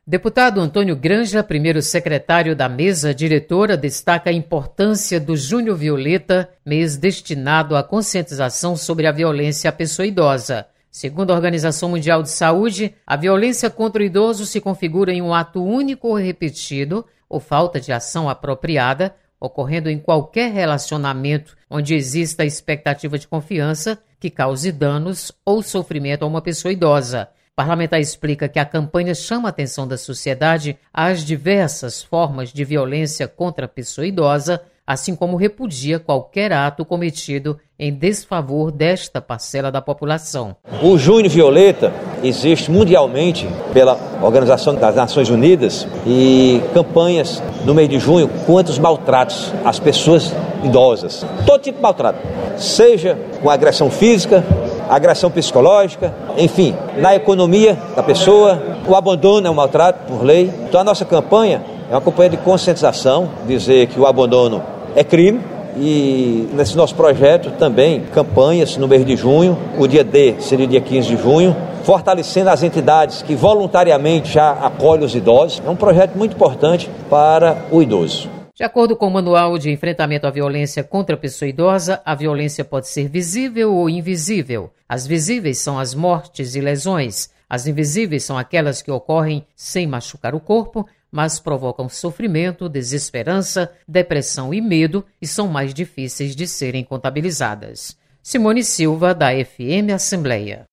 Deputado Antônio Granja, primeiro secretário da mesa diretora, destaca a importância do Junho Violeta, mês destinado à conscientização sobre a violência à pessoa idosa. Segundo a Organização Mundial de Saúde, a violência contra o idoso se configura em um ato único ou repetido, ou falta de ação apropriada, ocorrendo em qualquer relacionamento onde exista a expectativa de confiança que cause danos ou sofrimento a uma pessoa idosa. O parlamentar explica que a campanha chama a atenção da sociedade às diversas formas de violência contra a pessoa idosa, assim como repudia qualquer ato cometido em desfavor desta parcela da população. O Junho Violeta existe mundialmente pela Organização das Nações Unidas e campanhas no mês de junho contra os maltratos às pessoas idosas. Todo tipo de maltrato, seja com agressão física, agressão psicológica, enfim, na economia da pessoa, o abandono é um maltrato por lei. Então a nossa campanha é uma campanha de conscientização, dizer que o abandono é crime, e nesse nosso projeto também campanhas no mês de junho, o dia D seria o dia 15 de junho, fortalecendo as entidades que voluntariamente já acolhem os idosos. É um projeto muito importante para o idoso. De acordo com o Manual de Enfrentamento à Violência contra a Pessoa Idosa, a violência pode ser visível ou invisível. As visíveis são as mortes e lesões. As invisíveis são aquelas que ocorrem sem machucar o corpo, mas provocam sofrimento, desesperança, depressão e medo e são mais difíceis de serem contabilizadas. Simone Silva, da FM Assembleia.